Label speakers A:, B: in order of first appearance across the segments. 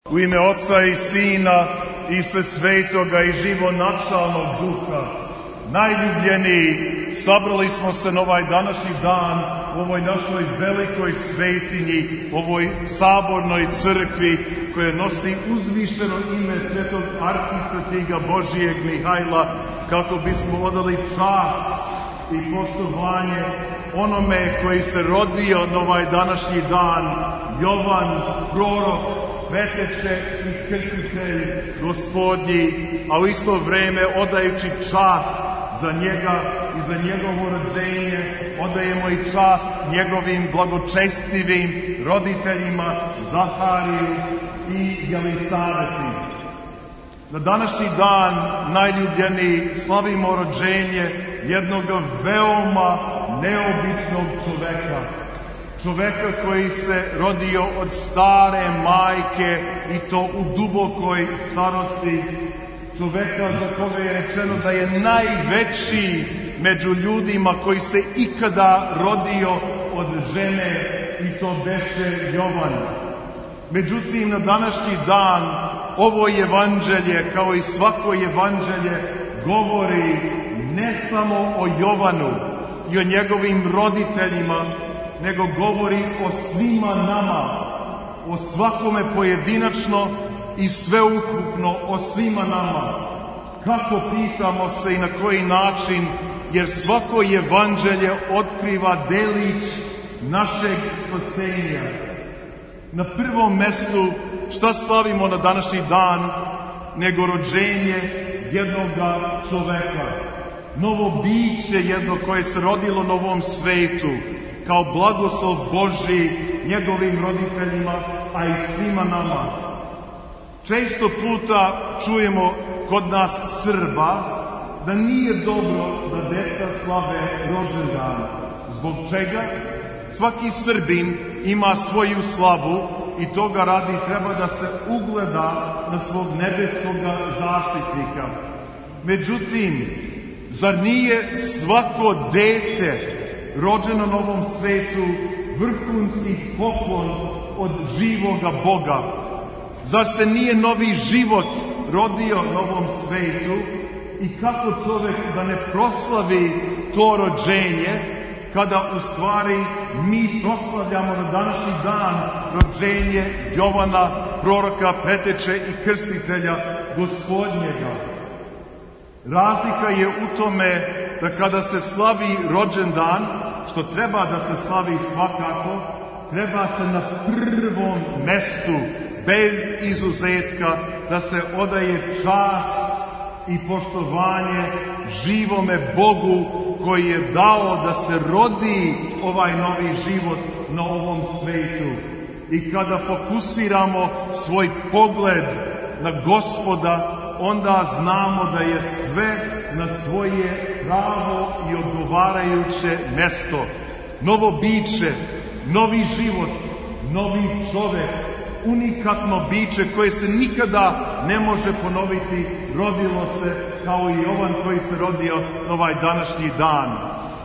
A: U ime Oca i Sina i sve Svetoga i živonačalnog Duha, najljubljeniji, sabrali smo se na ovaj današnji dan u ovoj našoj velikoj svetinji, ovoj sabornoj crkvi koja nosi uzvišeno ime svetog arhisvetiga Božijeg Mihajla, kako bismo odali čast i poštovanje onome koji se rodio na ovaj današnji dan, Jovan, prorok, preteče i krstitelj Gospodnji, a u isto vreme odajući čast za njega i za njegovo rođenje, odajemo i čast njegovim blagočestivim roditeljima Zahariju i Jelisaveti. Na današnji dan, najljubljeniji, slavimo rođenje jednog veoma neobičnog čoveka. Čoveka koji se rodio od stare majke i to u dubokoj starosti. Čoveka za koga je rečeno da je najveći među ljudima koji se ikada rodio od žene i to beše Jovan. Međutim, na današnji dan ovo evanđelje, kao i svako evanđelje, govori ne samo o Jovanu i o njegovim roditeljima, nego govori o svima nama, o svakome pojedinačno i sveukupno o svima nama. Kako, pitamo se, i na koji način, jer svako evanđelje otkriva delić našeg spasenja. Na prvom mestu, šta slavimo na današnji dan, nego rođenje jednog čoveka. Novo biće jedno koje se rodilo na ovom svetu, kao blagoslov Božji njegovim roditeljima, a i svima nama. Često puta čujemo kod nas Srba da nije dobro da deca slave rođendan. Zbog čega? Svaki Srbin ima svoju slavu i toga radi treba da se ugleda na svog nebeskog zaštitnika. Međutim, zar nije svako dete rođeno na ovom svetu vrhunski poklon od živoga Boga? Zar se nije novi život rodio na ovom svetu? I kako čovek da ne proslavi to rođenje, kada u stvari mi proslavljamo na današnji dan rođenje Jovana, proroka, preteče i krstitelja Gospodnjega? Razlika je u tome da kada se slavi rođendan, što treba da se slavi svakako, treba se na prvom mestu, bez izuzetka, da se odaje čast i poštovanje živome Bogu koji je dao da se rodi ovaj novi život na ovom svetu. I kada fokusiramo svoj pogled na Gospoda, onda znamo da je sve na svoje pravo i odgovarajuće mesto. Novo biće, novi život, novi čovek, unikatno biće koje se nikada ne može ponoviti, rodilo se kao i Jovan koji se rodio na ovaj današnji dan.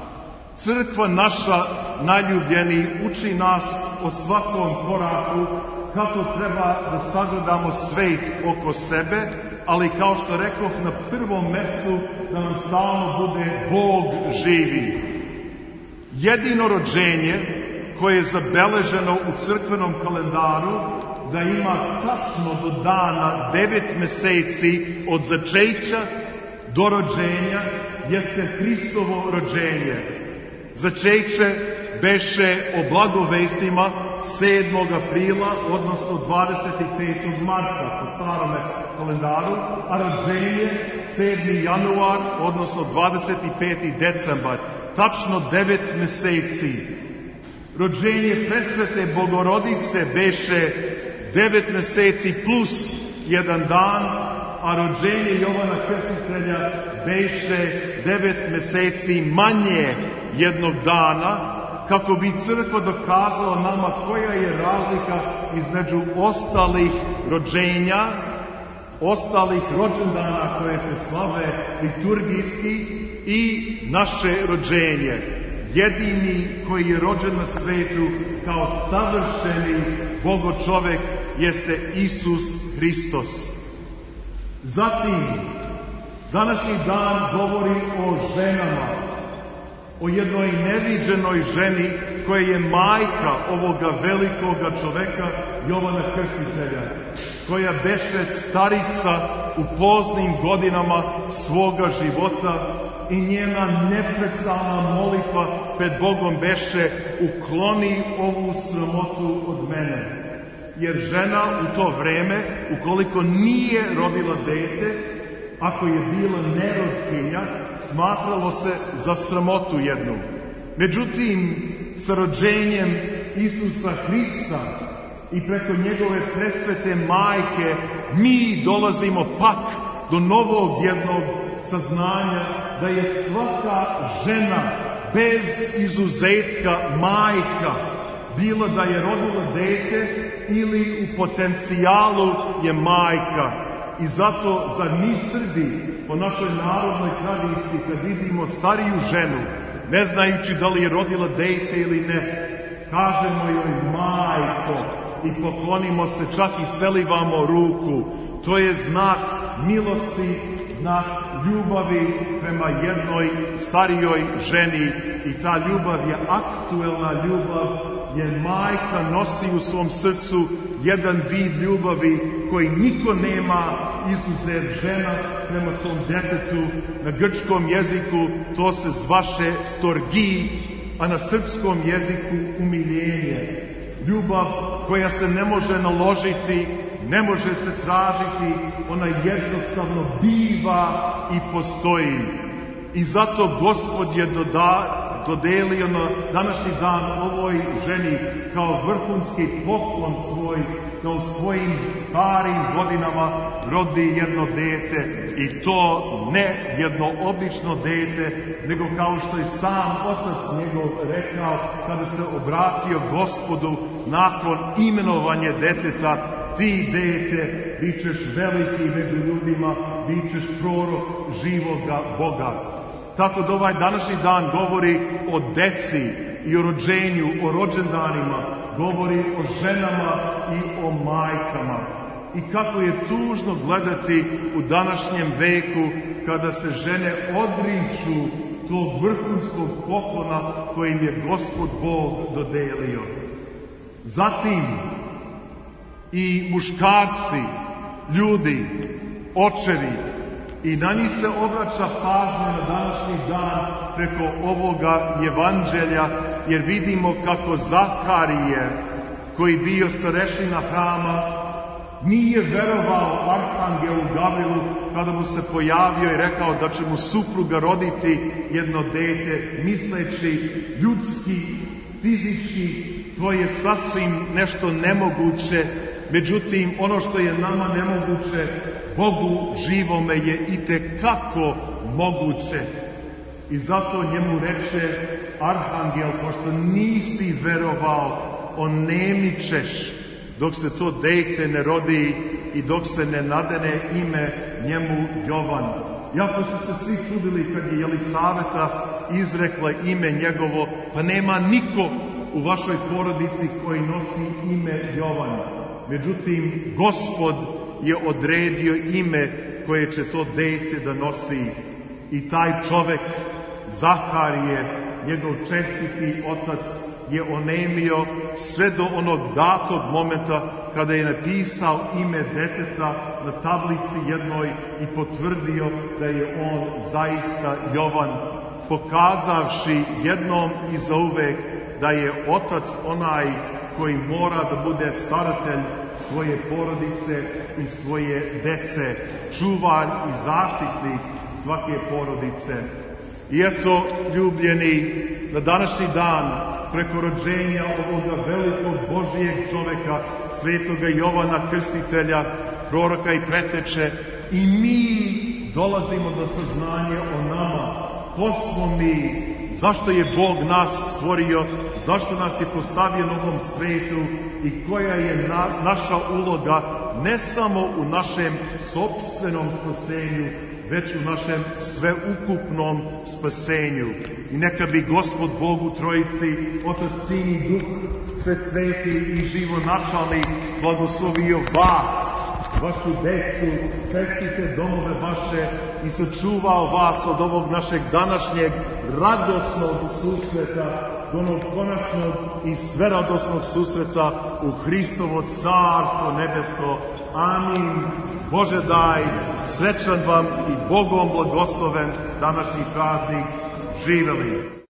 A: Crkva naša, najljubljeniji, uči nas o svakom koraku kako treba da sagledamo svet oko sebe, ali kao što rekoh, na prvom mestu da nam stalno bude Bog živi. Jedino rođenje koje je zabeleženo u crkvenom kalendaru da ima tačno do dana 9 meseci od začeća do rođenja jeste Hristovo rođenje. Začeće beše o blagovestima 7. aprila, odnosno 25. marta po starome kalendaru, a rođenje 7. januar, odnosno 25. decembar. Tačno 9 meseci. Rođenje presvete Bogorodice beše 9 meseci plus 1 dan, a rođenje Jovana Krstitelja beše 9 meseci manje jednog dana, kako bi crkva dokazala nama koja je razlika između ostalih rođenja, ostalih rođendana koje se slave liturgijski i naše rođenje. Jedini koji je rođen na svetu kao savršeni Bogo čovek jeste Isus Hristos. Zatim, današnji dan govori o ženama, o jednoj neviđenoj ženi koja je majka ovoga velikoga čoveka Jovana Krstitelja, koja beše starica u poznim godinama svoga života i njena neprestana molitva pred Bogom beše: ukloni ovu sramotu od mene. Jer žena u to vreme, ukoliko nije rodila dete, ako je bila nerodkinja, smatralo se za sramotu jednu. Međutim, sa rođenjem Isusa Hrista i preko njegove presvete majke mi dolazimo pak do novog jednog saznanja da je svaka žena bez izuzetka majka, bilo da je rodila dete ili u potencijalu je majka. I zato, zar mi Srbi po našoj narodnoj tradiciji, kad vidimo stariju ženu, ne znajući da li je rodila dete ili ne, kažemo joj majko i poklonimo se, čak i celivamo ruku. To je znak milosti, znak ljubavi prema jednoj starijoj ženi i ta ljubav je aktuelna ljubav, jer majka nosi u svom srcu jedan vid ljubavi koji niko nema izuzev žena prema svom detetu. Na grčkom jeziku to se zvaše storgij, a na srpskom jeziku umiljenje. Ljubav koja se ne može naložiti, ne može se tražiti, ona jednostavno biva i postoji. I zato Gospod je dodelio na današnji dan ovoj ženi kao vrhunski poklon svoj, da u svojim starim godinama rodi jedno dete, i to ne jedno obično dete, nego kao što je sam otac njegov rekao kada se obratio Gospodu nakon imenovanja deteta: ti dete, bit ćeš veliki među ljudima, bit ćeš prorok živoga Boga. Tako da ovaj današnji dan govori o deci i o rođenju, o rođendanima, govori o ženama i o majkama. I kako je tužno gledati u današnjem veku kada se žene odriču tog vrhunskog poklona kojim je Gospod Bog dodelio. Zatim i muškarci, ljudi, očevi, i na njih se obraća pažnja na današnji dan preko ovoga evanđelja, jer vidimo kako Zaharije, koji bio starešina hrama, nije verovao arhangelu Gavrilu kada mu se pojavio i rekao da će mu supruga roditi jedno dete, misleći ljudski, fizički, to je sasvim nešto nemoguće. Međutim, ono što je nama nemoguće, Bogu živome je itekako moguće. I zato njemu reče arhangel: pošto nisi verovao, onemit ćeš dok se to dete ne rodi i dok se ne nadene ime njemu Jovan. Jako su se svi čudili kad je Jelisaveta izrekla ime njegovo: pa nema niko u vašoj porodici koji nosi ime Jovan. Međutim, Gospod je odredio ime koje će to dete da nosi. I taj čovek, Zaharije, njegov čestiti otac, je onemio sve do onog datog momenta kada je napisao ime deteta na tablici jednoj i potvrdio da je on zaista Jovan, pokazavši jednom i zauvek da je otac onaj koji mora da bude staratelj svoje porodice i svoje dece, čuvar i zaštitnik svake porodice. I eto, ljubljeni, na današnji dan, preko rođenja ovoga velikog Božijeg čoveka, svetoga Jovana Krstitelja, proroka i preteče, i mi dolazimo do saznanja o nama. Ko smo mi? Zašto je Bog nas stvorio? Zašto nas je postavio na ovom svetu? I koja je naša uloga, ne samo u našem sopstvenom spasenju, već u našem sveukupnom spasenju. I neka bi Gospod Bog u Trojici, Otac, Sin i Duh, sve sveti i živonačalni blagoslovio vas, vašu decu, čestite domove vaše i sačuvao vas od ovog našeg današnjeg radosnog susreta, do onog konačnog i sveradosnog susreta u Hristovo carstvo nebesko. Amin. Bože daj, srećan vam i Bogom blagosloven današnji praznik. Živeli!